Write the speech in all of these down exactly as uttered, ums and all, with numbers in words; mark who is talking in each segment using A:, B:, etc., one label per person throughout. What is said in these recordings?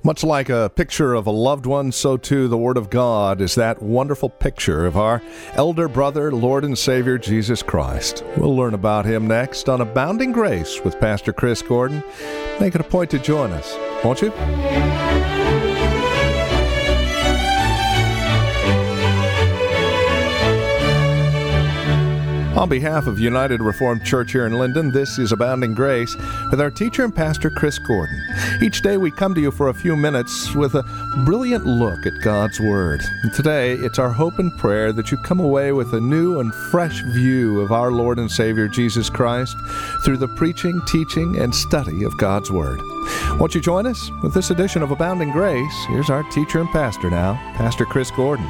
A: Much like a picture of a loved one, so too the Word of God is that wonderful picture of our elder brother, Lord and Savior, Jesus Christ. We'll learn about him next on Abounding Grace with Pastor Chris Gordon. Make it a point to join us, won't you? On behalf of United Reformed Church here in Linden, this is Abounding Grace with our teacher and pastor, Chris Gordon. Each day we come to you for a few minutes with a brilliant look at God's Word. And today, it's our hope and prayer that you come away with a new and fresh view of our Lord and Savior, Jesus Christ, through the preaching, teaching, and study of God's Word. Won't you join us with this edition of Abounding Grace? Here's our teacher and pastor now, Pastor Chris Gordon.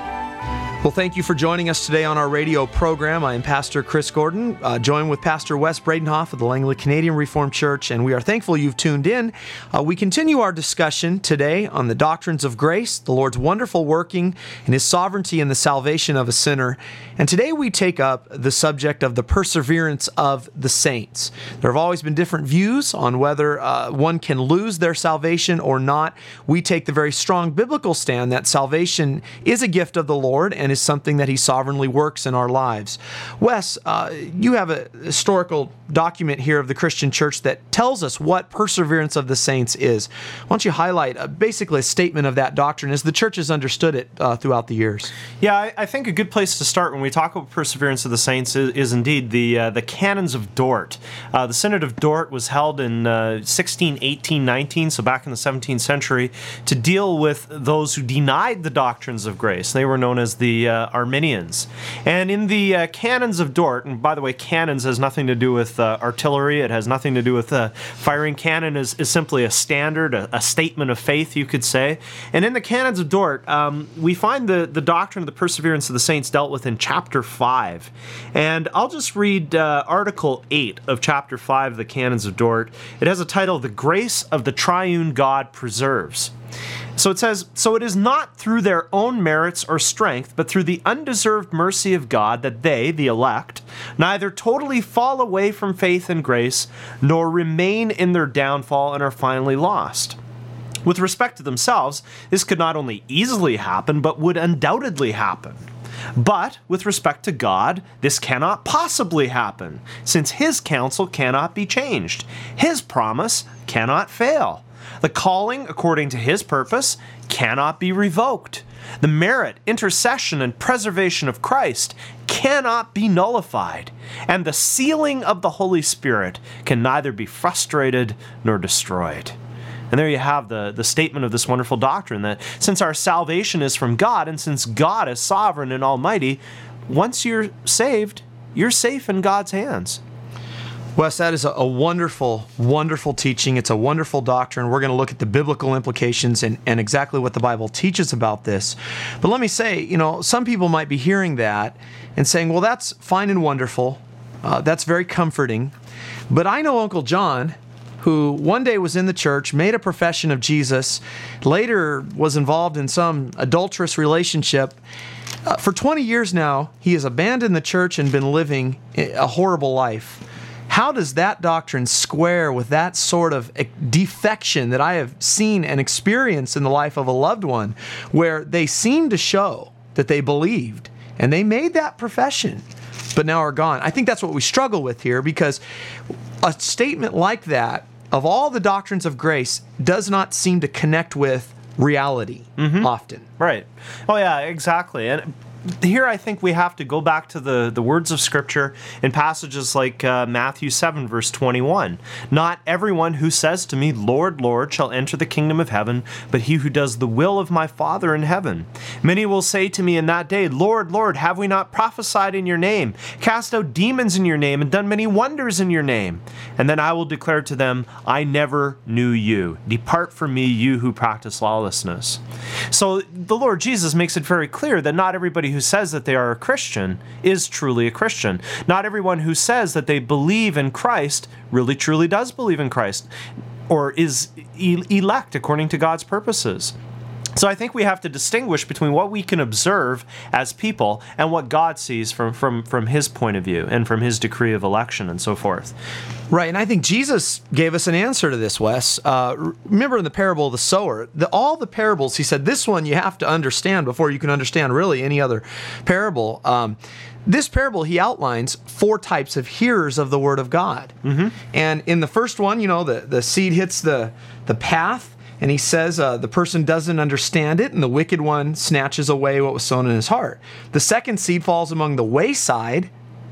B: Well, thank you for joining us today on our radio program. I am Pastor Chris Gordon, uh, joined with Pastor Wes Bradenhoff of the Langley Canadian Reformed Church, and we are thankful you've tuned in. Uh, we continue our discussion today on the doctrines of grace, the Lord's wonderful working, and His sovereignty in the salvation of a sinner. And today we take up the subject of the perseverance of the saints. There have always been different views on whether uh, one can lose their salvation or not. We take the very strong biblical stand that salvation is a gift of the Lord and is something that He sovereignly works in our lives. Wes, uh, you have a historical document here of the Christian church that tells us what perseverance of the saints is. Why don't you highlight uh, basically a statement of that doctrine as the church has understood it uh, throughout the years?
C: Yeah, I, I think a good place to start when we talk about perseverance of the saints is, is indeed the uh, the Canons of Dort. Uh, the Synod of Dort was held in uh, sixteen eighteen nineteen, so back in the seventeenth century, to deal with those who denied the doctrines of grace. They were known as the uh, Arminians. And in the uh, Canons of Dort, and by the way, canons has nothing to do with uh, artillery, it has nothing to do with uh, firing. Canon is, is simply a standard, a, a statement of faith, you could say. And in the Canons of Dort, um, we find the, the doctrine of the perseverance of the saints dealt with in chapter five. And I'll just read uh, article eight of chapter five of the Canons of Dort. It has a title, The Grace of the Triune God Preserves. So it says, "So it is not through their own merits or strength, but through the undeserved mercy of God that they, the elect, neither totally fall away from faith and grace, nor remain in their downfall and are finally lost. With respect to themselves, this could not only easily happen, but would undoubtedly happen. But with respect to God, this cannot possibly happen, since His counsel cannot be changed. His promise cannot fail. The calling, according to His purpose, cannot be revoked. The merit, intercession, and preservation of Christ cannot be nullified. And the sealing of the Holy Spirit can neither be frustrated nor destroyed." And there you have the, the statement of this wonderful doctrine that since our salvation is from God, and since God is sovereign and almighty, once you're saved, you're safe in God's hands.
B: Wes, that is a, a wonderful, wonderful teaching. It's a wonderful doctrine. We're going to look at the biblical implications and, and exactly what the Bible teaches about this. But let me say, you know, some people might be hearing that and saying, well, that's fine and wonderful. Uh, that's very comforting. But I know Uncle John, who one day was in the church, made a profession of Jesus, later was involved in some adulterous relationship. Uh, for twenty years now, he has abandoned the church and been living a horrible life. How does that doctrine square with that sort of defection that I have seen and experienced in the life of a loved one, where they seem to show that they believed and they made that profession, but now are gone? I think that's what we struggle with here, because a statement like that, of all the doctrines of grace, does not seem to connect with reality mm-hmm. often.
C: Right. Oh, yeah, exactly. And here I think we have to go back to the, the words of Scripture in passages like uh, Matthew seven, verse twenty-one. "Not everyone who says to me, 'Lord, Lord,' shall enter the kingdom of heaven, but he who does the will of my Father in heaven. Many will say to me in that day, 'Lord, Lord, have we not prophesied in your name, cast out demons in your name, and done many wonders in your name?' And then I will declare to them, 'I never knew you. Depart from me, you who practice lawlessness.'" So the Lord Jesus makes it very clear that not everybody who says that they are a Christian is truly a Christian. Not everyone who says that they believe in Christ really truly does believe in Christ, or is e- elect according to God's purposes. So I think we have to distinguish between what we can observe as people and what God sees from, from, from his point of view and from his decree of election and so forth.
B: Right, and I think Jesus gave us an answer to this, Wes. Uh, remember in the parable of the sower, the, all the parables, he said, this one you have to understand before you can understand really any other parable. Um, this parable, he outlines four types of hearers of the word of God. Mm-hmm. And in the first one, you know, the, the seed hits the, the path, and he says uh, the person doesn't understand it, and the wicked one snatches away what was sown in his heart. The second seed falls among the wayside.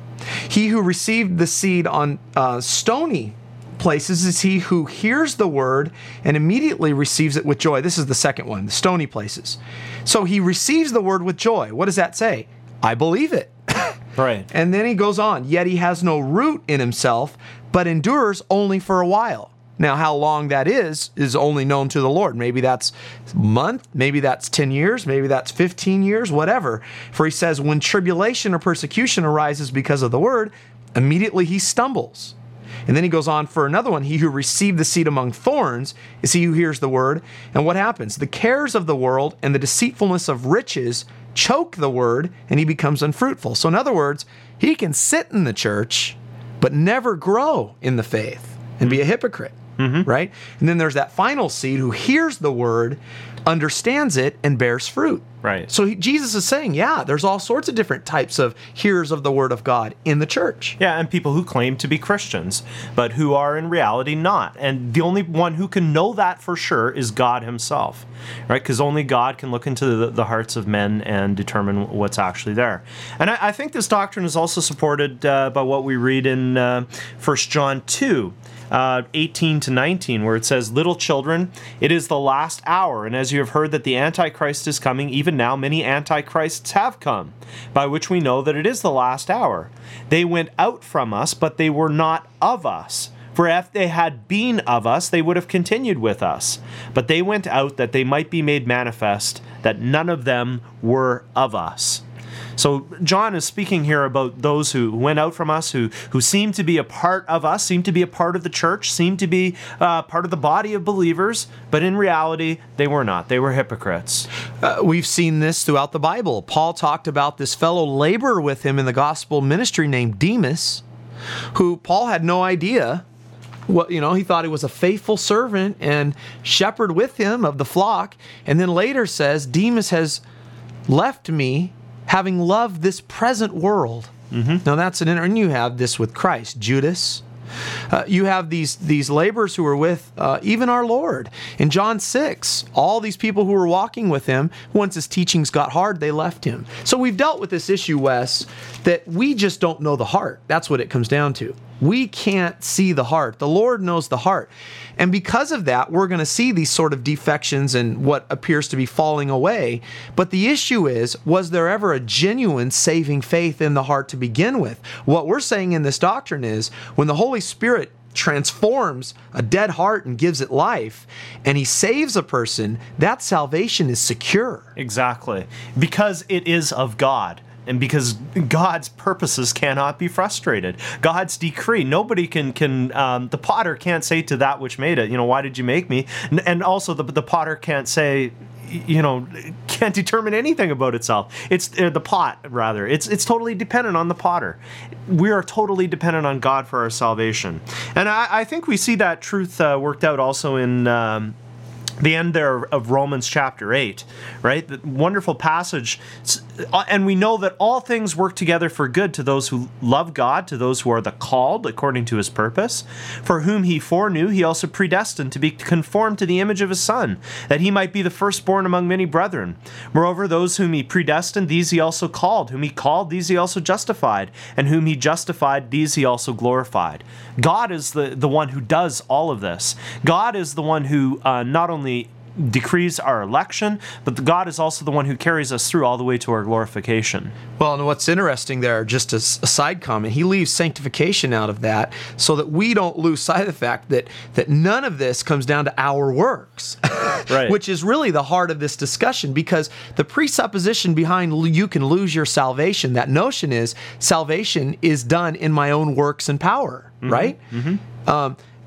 B: He who received the seed on uh, stony places is he who hears the word and immediately receives it with joy. This is the second one, the stony places. So he receives the word with joy. What does that say? I believe it.
C: Right.
B: And then he goes on, yet he has no root in himself, but endures only for a while. Now, how long that is, is only known to the Lord. Maybe that's a month, maybe that's ten years, maybe that's fifteen years, whatever. For he says, when tribulation or persecution arises because of the word, immediately he stumbles. And then he goes on for another one. He who received the seed among thorns is he who hears the word. And what happens? The cares of the world and the deceitfulness of riches choke the word, and he becomes unfruitful. So in other words, he can sit in the church, but never grow in the faith and be a hypocrite. Mm-hmm. Right? And then there's that final seed who hears the word, understands it, and bears fruit.
C: Right.
B: So he, Jesus is saying, yeah, there's all sorts of different types of hearers of the word of God in the church.
C: Yeah, and people who claim to be Christians, but who are in reality not. And the only one who can know that for sure is God himself, right? Because only God can look into the, the hearts of men and determine what's actually there. And I, I think this doctrine is also supported uh, by what we read in uh, First John two. Uh, eighteen to nineteen, where it says, little children, it is the last hour, and as you have heard that the Antichrist is coming, even now many Antichrists have come, by which we know that it is the last hour. They went out from us, but they were not of us. For if they had been of us, they would have continued with us. But they went out that they might be made manifest, that none of them were of us. So John is speaking here about those who went out from us, who who seem to be a part of us, seem to be a part of the church, seem to be uh, part of the body of believers, but in reality, they were not. They were hypocrites.
B: Uh, we've seen this throughout the Bible. Paul talked about this fellow laborer with him in the gospel ministry named Demas, who Paul had no idea. What, you know, he thought he was a faithful servant and shepherd with him of the flock, and then later says, Demas has left me, having loved this present world. Mm-hmm. Now that's an inter- and you have this with Christ, Judas. Uh, you have these these laborers who were with uh, even our Lord. In John six, all these people who were walking with him, once his teachings got hard, they left him. So we've dealt with this issue, Wes, that we just don't know the heart. That's what it comes down to. We can't see the heart. The Lord knows the heart. And because of that, we're going to see these sort of defections and what appears to be falling away. But the issue is, was there ever a genuine saving faith in the heart to begin with? What we're saying in this doctrine is, when the Holy Spirit transforms a dead heart and gives it life, and he saves a person, that salvation is secure.
C: Exactly. Because it is of God. And because God's purposes cannot be frustrated. God's decree, nobody can, can um, the potter can't say to that which made it, you know, why did you make me? And also the, the potter can't say, you know, can't determine anything about itself. It's uh, the pot, rather. It's it's totally dependent on the potter. We are totally dependent on God for our salvation. And I, I think we see that truth uh, worked out also in Um, the end there of Romans chapter eight, right? The wonderful passage. And we know that all things work together for good to those who love God, to those who are the called according to his purpose, for whom he foreknew, he also predestined to be conformed to the image of his Son, that he might be the firstborn among many brethren. Moreover, those whom he predestined, these he also called. Whom he called, these he also justified. And whom he justified, these he also glorified. God is the, the one who does all of this. God is the one who uh, not only decrees our election, but the God is also the one who carries us through all the way to our glorification.
B: Well, and what's interesting there, just as a side comment, he leaves sanctification out of that so that we don't lose sight of the fact that, that none of this comes down to our works,
C: right.
B: Which is really the heart of this discussion, because the presupposition behind you can lose your salvation, that notion is salvation is done in my own works and power, mm-hmm. right? Mm-hmm. Um,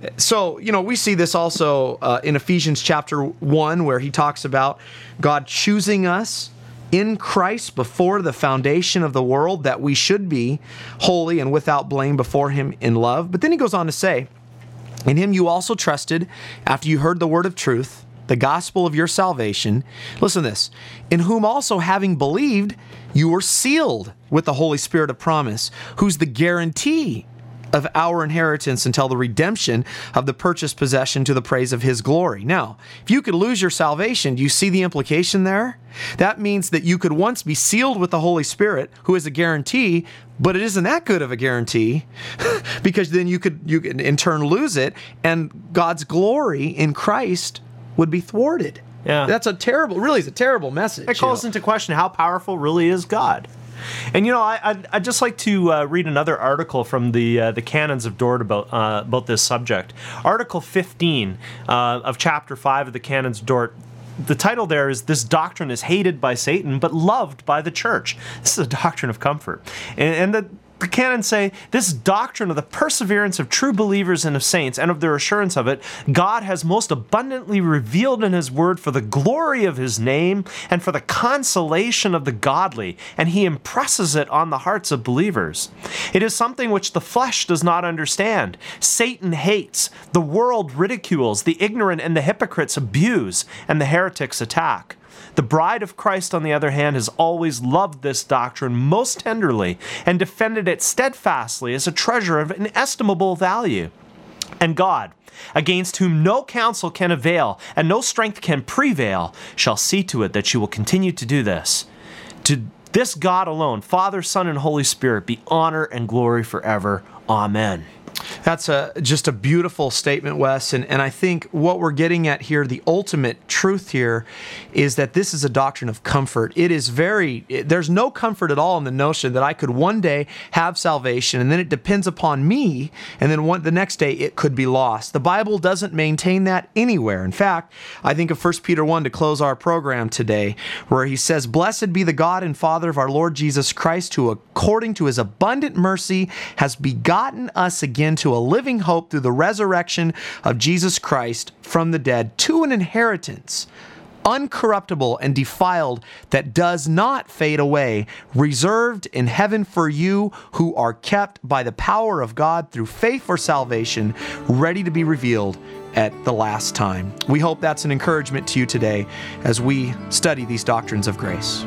B: So, you know, we see this also uh, in Ephesians chapter one, where he talks about God choosing us in Christ before the foundation of the world, that we should be holy and without blame before him in love. But then he goes on to say, in him you also trusted after you heard the word of truth, the gospel of your salvation. Listen to this. In whom also having believed, you were sealed with the Holy Spirit of promise, who's the guarantee of our inheritance until the redemption of the purchased possession to the praise of his glory. Now, if you could lose your salvation, do you see the implication there? That means that you could once be sealed with the Holy Spirit, who is a guarantee, but it isn't that good of a guarantee, because then you could, you could in turn lose it, and God's glory in Christ would be thwarted.
C: Yeah.
B: That's a terrible, really is a terrible message.
C: It calls
B: you know?
C: into question how powerful really is God. And, you know, I, I'd, I'd just like to uh, read another article from the uh, the Canons of Dort about uh, about this subject. Article fifteen uh, of Chapter five of the Canons of Dort. The title there is, "This Doctrine is Hated by Satan, but Loved by the Church." This is a doctrine of comfort. And, and the The canons say, this doctrine of the perseverance of true believers and of saints, and of their assurance of it, God has most abundantly revealed in his word for the glory of his name and for the consolation of the godly, and he impresses it on the hearts of believers. It is something which the flesh does not understand. Satan hates, the world ridicules, the ignorant and the hypocrites abuse, and the heretics attack. The bride of Christ, on the other hand, has always loved this doctrine most tenderly and defended it steadfastly as a treasure of inestimable value. And God, against whom no counsel can avail and no strength can prevail, shall see to it that you will continue to do this. To this God alone, Father, Son, and Holy Spirit, be honor and glory forever. Amen.
B: That's a, just a beautiful statement, Wes. And, and I think what we're getting at here, the ultimate truth here, is that this is a doctrine of comfort. It is very, it, there's no comfort at all in the notion that I could one day have salvation and then it depends upon me, and then one, the next day it could be lost. The Bible doesn't maintain that anywhere. In fact, I think of First Peter one to close our program today, where he says, "Blessed be the God and Father of our Lord Jesus Christ, who according to his abundant mercy has begotten us again to a living hope through the resurrection of Jesus Christ from the dead, to an inheritance uncorruptible and defiled, that does not fade away, reserved in heaven for you, who are kept by the power of God through faith for salvation, ready to be revealed at the last time." We hope that's an encouragement to you today as we study these doctrines of grace.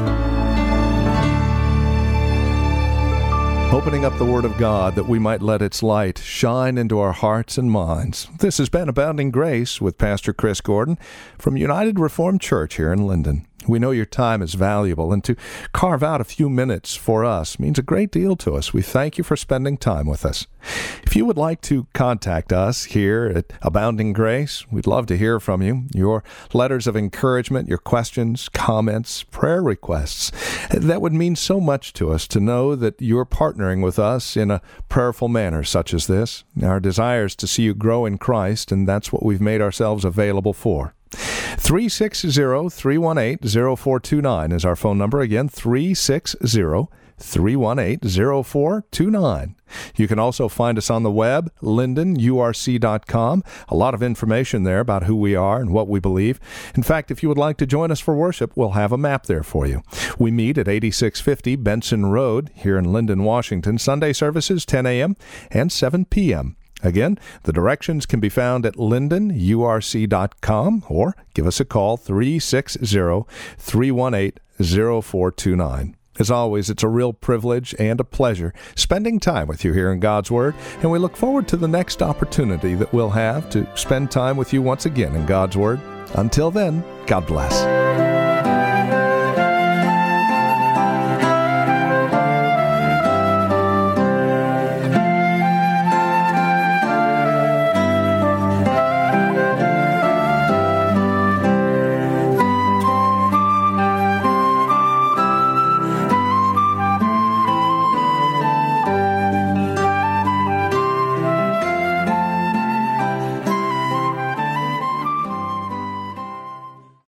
A: Opening up the Word of God that we might let its light shine into our hearts and minds. This has been Abounding Grace with Pastor Chris Gordon from United Reformed Church here in Linden. We know your time is valuable, and to carve out a few minutes for us means a great deal to us. We thank you for spending time with us. If you would like to contact us here at Abounding Grace, we'd love to hear from you. Your letters of encouragement, your questions, comments, prayer requests. That would mean so much to us to know that you're partnering with us in a prayerful manner such as this. Our desire is to see you grow in Christ, and that's what we've made ourselves available for. three six zero, three one eight, zero four two nine is our phone number. Again, three six zero, three one eight, zero four two nine. You can also find us on the web, linden u r c dot com. A lot of information there about who we are and what we believe. In fact, if you would like to join us for worship, we'll have a map there for you. We meet at eighty-six fifty Benson Road here in Linden, Washington. Sunday services ten a.m. and seven p.m. Again, the directions can be found at linden u r c dot com, or give us a call, three six zero, three one eight, zero four two nine. As always, it's a real privilege and a pleasure spending time with you here in God's Word, and we look forward to the next opportunity that we'll have to spend time with you once again in God's Word. Until then, God bless.